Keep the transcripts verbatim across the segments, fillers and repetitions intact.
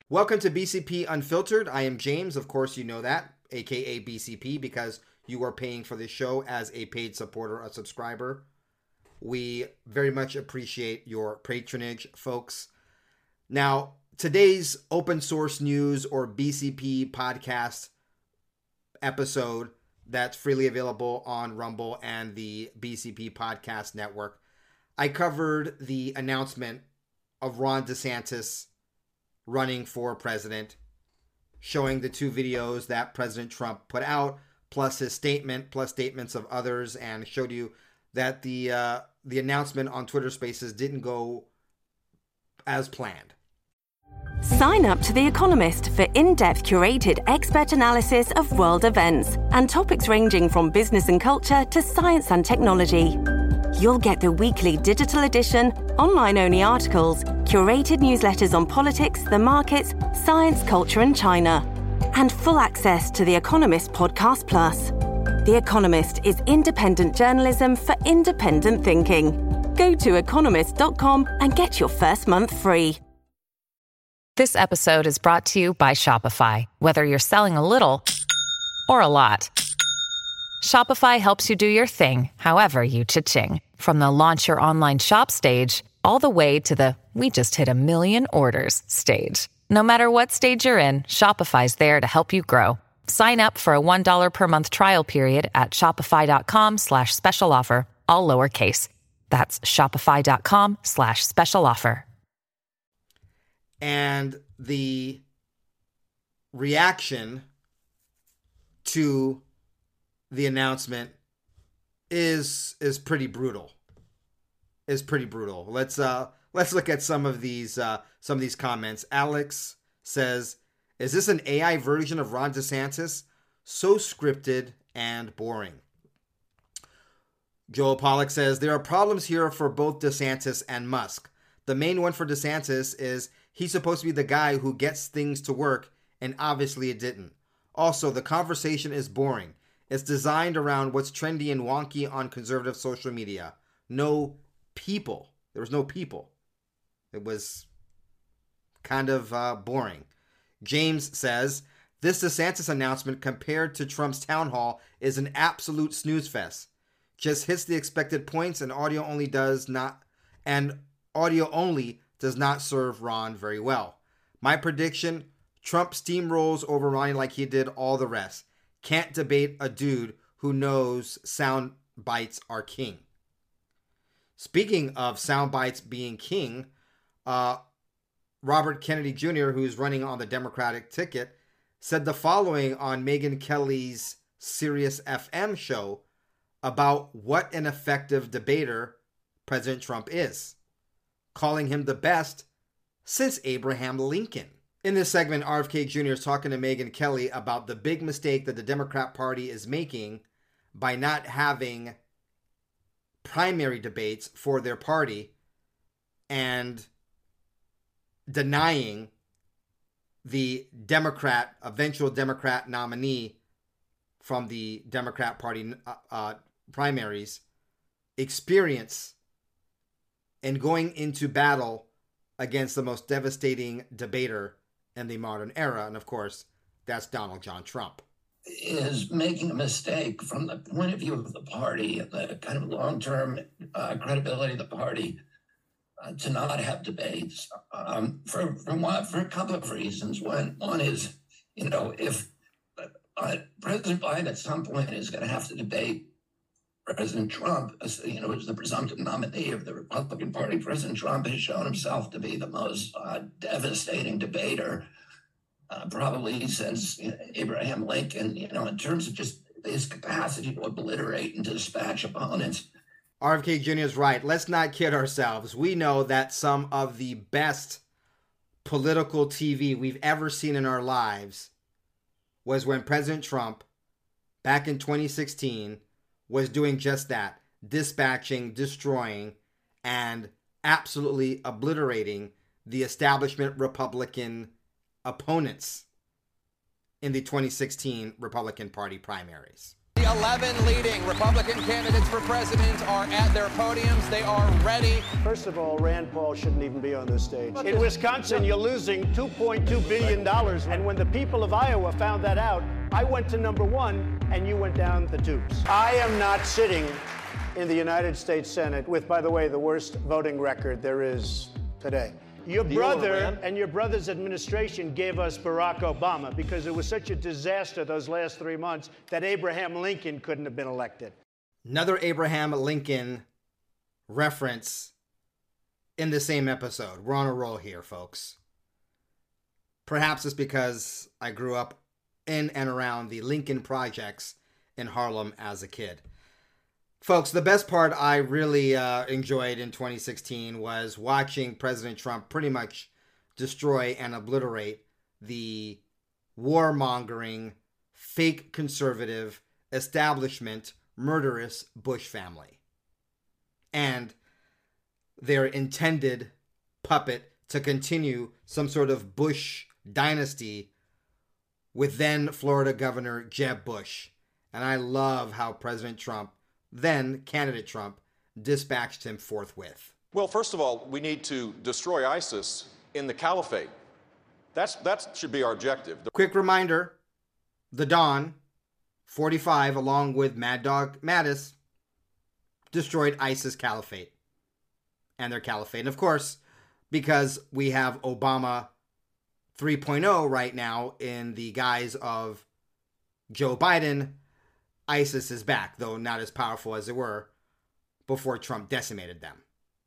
Welcome to B C P Unfiltered. I am James. Of course, you know that, aka B C P, because you are paying for this show as a paid supporter, a subscriber. We very much appreciate your patronage, folks. Now, today's open source news or B C P podcast episode that's freely available on Rumble and the B C P Podcast Network, I covered the announcement of Ron DeSantis running for president, showing the two videos that President Trump put out, plus his statement, plus statements of others, and showed you that the uh, the announcement on Twitter Spaces didn't go as planned. Sign up to The Economist for in-depth curated expert analysis of world events and topics ranging from business and culture to science and technology. You'll get the weekly digital edition, online-only articles, curated newsletters on politics, the markets, science, culture, and China, and full access to The Economist Podcast Plus. The Economist is independent journalism for independent thinking. Go to economist dot com and get your first month free. This episode is brought to you by Shopify. Whether you're selling a little or a lot, Shopify helps you do your thing, however you cha-ching. From the launch your online shop stage, all the way to the we just hit a million orders stage. No matter what stage you're in, Shopify's there to help you grow. Sign up for a one dollar per month trial period at shopify.com slash special offer, all lowercase. That's shopify.com slash special offer. And the reaction to the announcement is is pretty brutal. Is pretty brutal. Let's uh let's look at some of these uh some of these comments. Alex says, "Is this an A I version of Ron DeSantis? So scripted and boring." Joel Pollack says, "There are problems here for both DeSantis and Musk. The main one for DeSantis is he's supposed to be the guy who gets things to work, and obviously it didn't. Also, the conversation is boring. It's designed around what's trendy and wonky on conservative social media. No people. There was no people. It was kind of uh, boring." James says, "This DeSantis announcement compared to Trump's town hall is an absolute snooze fest. Just hits the expected points and audio only does not, and audio only does not serve Ron very well. My prediction, Trump steamrolls over Ronnie like he did all the rest. Can't debate a dude who knows sound bites are king." Speaking of sound bites being king, uh, Robert Kennedy Junior, who's running on the Democratic ticket, said the following on Megyn Kelly's Sirius F M show about what an effective debater President Trump is, calling him the best since Abraham Lincoln. In this segment, R F K Junior is talking to Megyn Kelly about the big mistake that the Democrat Party is making by not having primary debates for their party and denying the Democrat, eventual Democrat nominee from the Democrat Party uh, uh, primaries, experience in going into battle against the most devastating debater in the modern era. And of course, that's Donald John Trump. Is making a mistake from the point of view of the party, the kind of long-term uh, credibility of the party, uh, to not have debates um, for for, one, for a couple of reasons. One, one is, you know, if uh, President Biden at some point is going to have to debate President Trump, as, you know, as the presumptive nominee of the Republican Party, President Trump has shown himself to be the most uh, devastating debater Uh, probably since you know, Abraham Lincoln, you know, in terms of just his capacity to obliterate and dispatch opponents. R F K Junior is right. Let's not kid ourselves. We know that some of the best political T V we've ever seen in our lives was when President Trump, back in twenty sixteen, was doing just that, dispatching, destroying, and absolutely obliterating the establishment Republican opponents in the twenty sixteen Republican Party primaries. eleven leading Republican candidates for president are at their podiums. They are ready. First of all, Rand Paul shouldn't even be on this stage. In Wisconsin, you're losing two point two billion dollars. And when the people of Iowa found that out, I went to number one, and you went down the tubes. I am not sitting in the United States Senate with, by the way, the worst voting record there is today. Your brother and your brother's administration gave us Barack Obama because it was such a disaster those last three months that Abraham Lincoln couldn't have been elected. Another Abraham Lincoln reference in the same episode. We're on a roll here, folks. Perhaps it's because I grew up in and around the Lincoln Projects in Harlem as a kid. Folks, the best part I really uh, enjoyed in twenty sixteen was watching President Trump pretty much destroy and obliterate the warmongering, fake conservative, establishment, murderous Bush family. And their intended puppet to continue some sort of Bush dynasty with then Florida Governor Jeb Bush. And I love how President Trump, then candidate Trump, dispatched him forthwith. Well, first of all, we need to destroy ISIS in the caliphate. That's, that should be our objective. Quick reminder, the Don, forty-five, along with Mad Dog Mattis, destroyed ISIS caliphate and their caliphate. And of course, because we have Obama three point oh right now in the guise of Joe Biden, ISIS is back, though not as powerful as they were before Trump decimated them.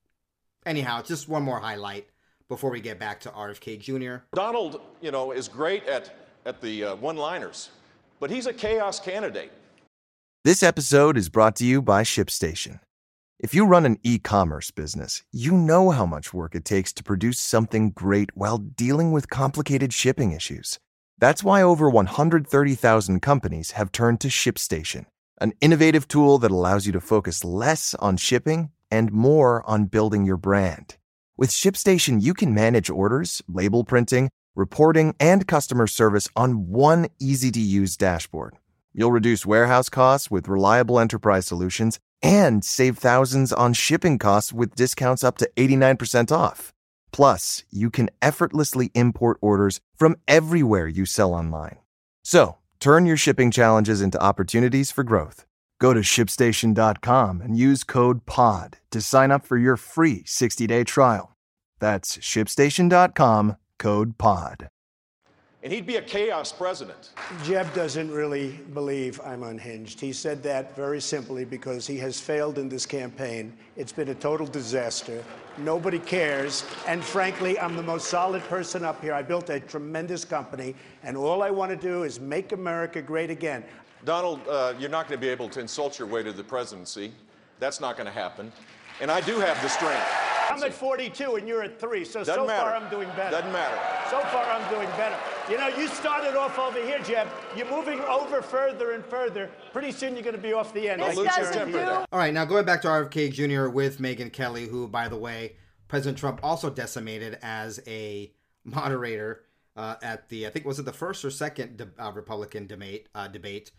Anyhow, just one more highlight before we get back to R F K Junior Donald, you know, is great at, at the uh, one-liners, but he's a chaos candidate. This episode is brought to you by ShipStation. If you run an e-commerce business, you know how much work it takes to produce something great while dealing with complicated shipping issues. That's why over one hundred thirty thousand companies have turned to ShipStation, an innovative tool that allows you to focus less on shipping and more on building your brand. With ShipStation, you can manage orders, label printing, reporting, and customer service on one easy-to-use dashboard. You'll reduce warehouse costs with reliable enterprise solutions and save thousands on shipping costs with discounts up to eighty-nine percent off. Plus, you can effortlessly import orders from everywhere you sell online. So, turn your shipping challenges into opportunities for growth. Go to ship station dot com and use code P O D to sign up for your free sixty-day trial. That's ship station dot com, code P O D. And he'd be a chaos president. Jeb doesn't really believe I'm unhinged. He said that very simply because he has failed in this campaign. It's been a total disaster. Nobody cares. And frankly, I'm the most solid person up here. I built a tremendous company, and all I want to do is make America great again. Donald, uh, you're not going to be able to insult your way to the presidency. That's not going to happen. And I do have the strength. I'm at forty-two and you're at three, so Doesn't so matter. far I'm doing better. Doesn't matter. So far I'm doing better. You know, you started off over here, Jeb. You're moving over further and further. Pretty soon you're going to be off the end. I'll lose your temper there. All right, now going back to R F K Junior with Megyn Kelly, who, by the way, President Trump also decimated as a moderator uh, at the, I think, was it the first or second de- uh, Republican debate, uh, debate.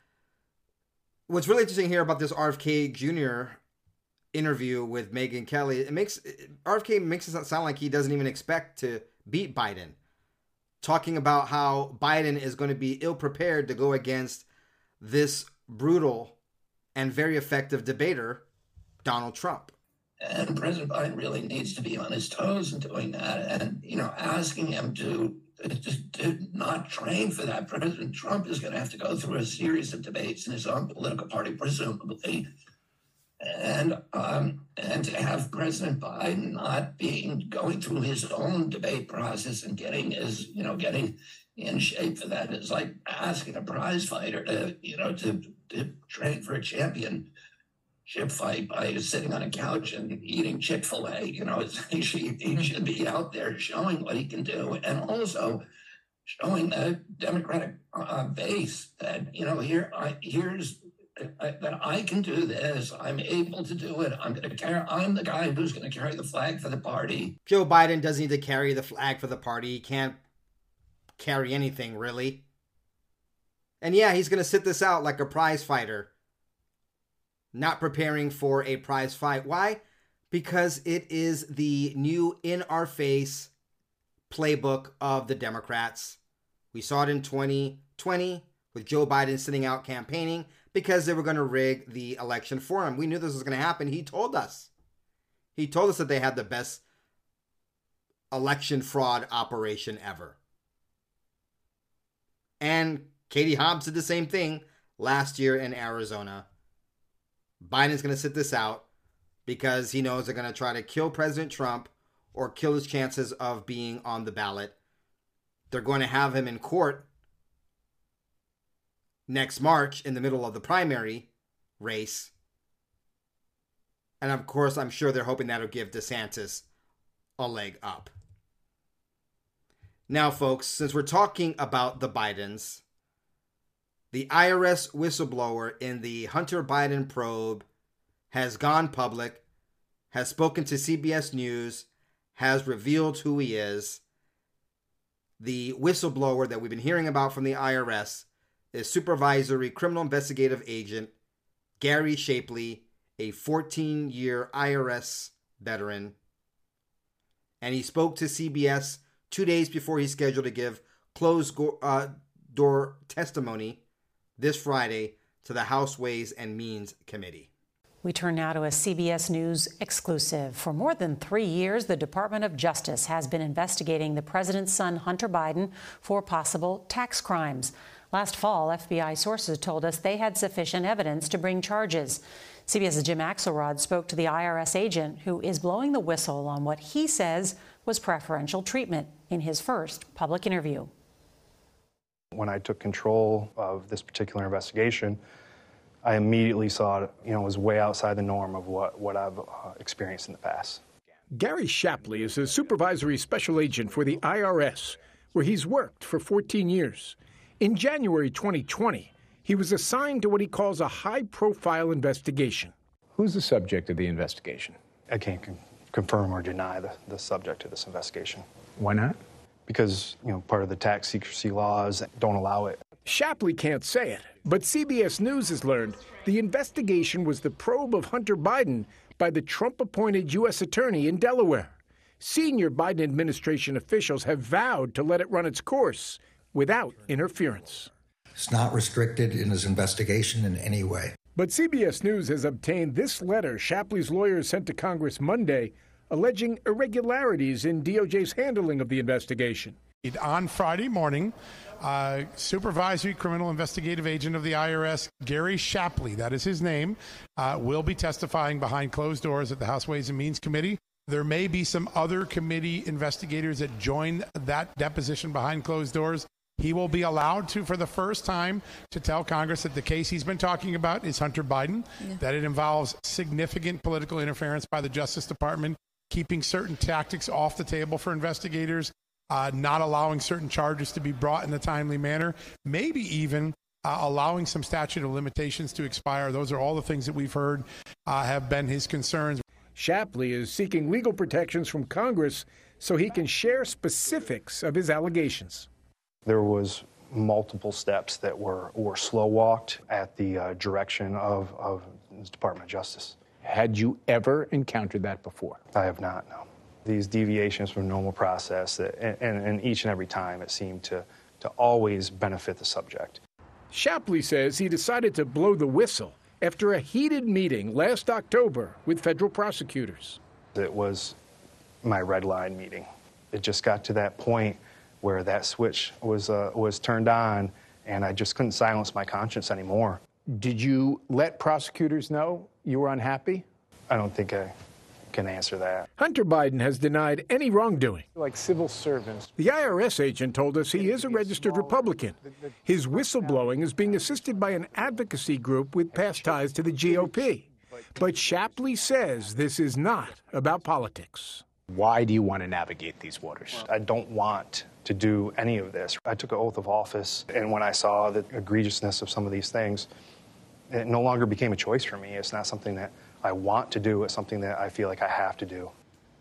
What's really interesting here about this R F K Junior interview with Megyn Kelly, it makes R F K makes it sound like he doesn't even expect to beat Biden, talking about how Biden is going to be ill-prepared to go against this brutal and very effective debater, Donald Trump. And President Biden really needs to be on his toes in doing that, and, you know, asking him to, to, to not train for that. President Trump is going to have to go through a series of debates in his own political party, presumably, and um, and to have President Biden not being going through his own debate process and getting his, you know, getting in shape for that is like asking a prize fighter to, you know, to, to train for a championship fight by sitting on a couch and eating Chick-fil-A. You know, it's, he, should, he should be out there showing what he can do, and also showing the Democratic uh, base that, you know, here I, here's I, that I can do this. I'm able to do it. I'm going to carry. I'm the guy who's going to carry the flag for the party. Joe Biden doesn't need to carry the flag for the party. He can't carry anything, really. And yeah, he's going to sit this out like a prize fighter, not preparing for a prize fight. Why? Because it is the new in-our-face playbook of the Democrats. We saw it in twenty twenty with Joe Biden sitting out campaigning because they were going to rig the election for him. We knew this was going to happen. He told us. He told us that they had the best election fraud operation ever. And Katie Hobbs did the same thing last year in Arizona. Biden's going to sit this out because he knows they're going to try to kill President Trump or kill his chances of being on the ballot. They're going to have him in court next March in the middle of the primary race. And of course, I'm sure they're hoping that'll give DeSantis a leg up. Now, folks, since we're talking about the Bidens, the I R S whistleblower in the Hunter Biden probe has gone public, has spoken to C B S News, has revealed who he is. The whistleblower that we've been hearing about from the I R S is Supervisory Criminal Investigative Agent Gary Shapley, a fourteen-year I R S veteran. And he spoke to C B S two days before he's scheduled to give closed-door uh, testimony this Friday to the House Ways and Means Committee. We turn now to a C B S News exclusive. For more than three years, the Department of Justice has been investigating the president's son, Hunter Biden, for possible tax crimes. Last fall, F B I sources told us they had sufficient evidence to bring charges. CBS's Jim Axelrod spoke to the I R S agent who is blowing the whistle on what he says was preferential treatment in his first public interview. When I took control of this particular investigation, I immediately saw it, you know, was way outside the norm of what, what I've uh, experienced in the past. Gary Shapley is a supervisory special agent for the I R S, where he's worked for fourteen years. In January twenty twenty, he was assigned to what he calls a high-profile investigation. Who's the subject of the investigation? I can't con- confirm or deny the, the subject of this investigation. Why not? Because, you know, part of the tax secrecy laws don't allow it. Shapley can't say it, but C B S News has learned the investigation was the probe of Hunter Biden by the Trump-appointed U S attorney in Delaware. Senior Biden administration officials have vowed to let it run its course without interference. It's not restricted in his investigation in any way. But C B S News has obtained this letter Shapley's lawyers sent to Congress Monday, alleging irregularities in D O J's handling of the investigation. On Friday morning, uh, Supervisory Criminal Investigative Agent of the I R S, Gary Shapley, that is his name, uh, will be testifying behind closed doors at the House Ways and Means Committee. There may be some other committee investigators that join that deposition behind closed doors. He will be allowed to, for the first time, to tell Congress that the case he's been talking about is Hunter Biden, yeah. that it involves significant political interference by the Justice Department, keeping certain tactics off the table for investigators, uh, not allowing certain charges to be brought in a timely manner, maybe even uh, allowing some statute of limitations to expire. Those are all the things that we've heard uh, have been his concerns. Shapley is seeking legal protections from Congress so he can share specifics of his allegations. There was multiple steps that were, were slow walked at the uh, direction of, of the Department of Justice. Had you ever encountered that before? I have not, no. These deviations from normal process, that, and, and, and each and every time it seemed to, to always benefit the subject. Shapley says he decided to blow the whistle after a heated meeting last October with federal prosecutors. It was my red line meeting. It just got to that point where that switch was uh, was turned on, and I just couldn't silence my conscience anymore. Did you let prosecutors know you were unhappy? I don't think I can answer that. Hunter Biden has denied any wrongdoing. Like civil servants. The I R S agent told us he is a registered Republican. His whistleblowing is being assisted by an advocacy group with past ties to the G O P. But Shapley says this is not about politics. Why do you want to navigate these waters? I don't want to do any of this. I took an oath of office, and when I saw the egregiousness of some of these things, it no longer became a choice for me. It's not something that I want to do. It's something that I feel like I have to do.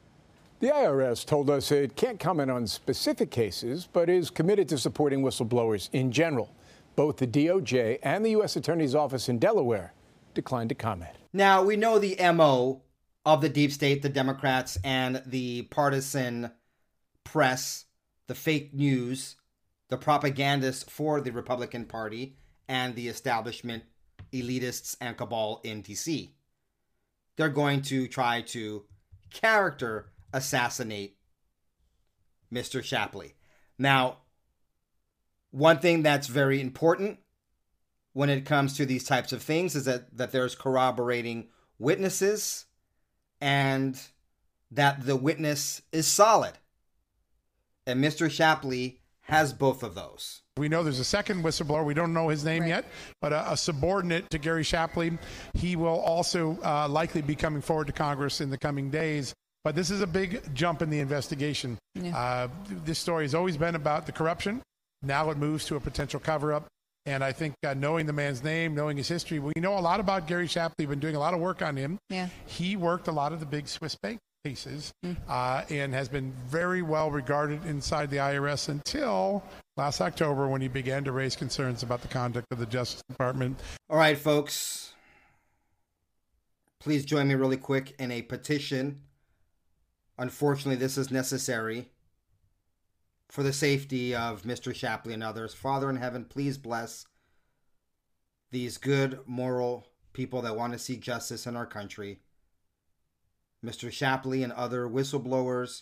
The I R S told us it can't comment on specific cases, but is committed to supporting whistleblowers in general. Both the D O J and the U S Attorney's Office in Delaware declined to comment. Now, we know the M O of the deep state, the Democrats, and the partisan press, the fake news, the propagandists for the Republican Party, and the establishment elitists and cabal in D C. They're going to try to character assassinate Mister Shapley. Now, one thing that's very important when it comes to these types of things is that, that there's corroborating witnesses and that the witness is solid. And Mister Shapley has both of those. We know there's a second whistleblower. We don't know his name right. yet, but a, a subordinate to Gary Shapley. He will also uh, likely be coming forward to Congress in the coming days. But this is a big jump in the investigation. Yeah. Uh, this story has always been about the corruption. Now it moves to a potential cover-up. And I think uh, knowing the man's name, knowing his history, we know a lot about Gary Shapley. We've been doing a lot of work on him. Yeah. He worked a lot of the big Swiss bank cases mm. uh, and has been very well regarded inside the I R S until last October when he began to raise concerns about the conduct of the Justice Department. All right, folks. Please join me really quick in a petition. Unfortunately, this is necessary for the safety of Mister Shapley and others. Father in heaven, please bless these good, moral people that want to see justice in our country. Mister Shapley and other whistleblowers,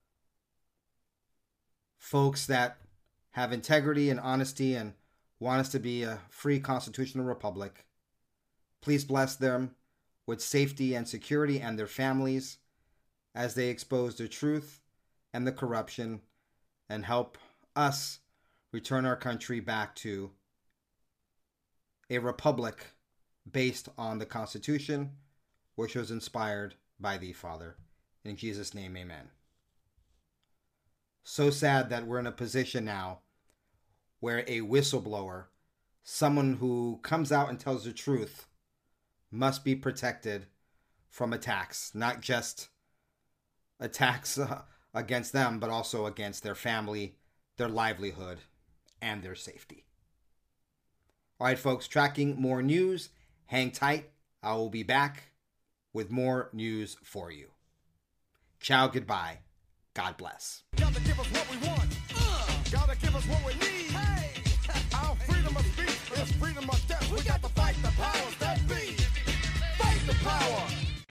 folks that have integrity and honesty and want us to be a free constitutional republic. Please bless them with safety and security and their families as they expose the truth and the corruption and help us return our country back to a republic based on the Constitution, which was inspired by thee, Father. In Jesus' name, amen. So sad that we're in a position now where a whistleblower, someone who comes out and tells the truth, must be protected from attacks, not just attacks uh, against them, but also against their family, their livelihood, and their safety. All right, folks, tracking more news. Hang tight. I will be back with more news for you. Ciao, goodbye. God bless. Gotta give us what we want. Uh, gotta give us what we need. Hey. Our freedom of speech is freedom of death. We got to fight the powers that be. Fight the power.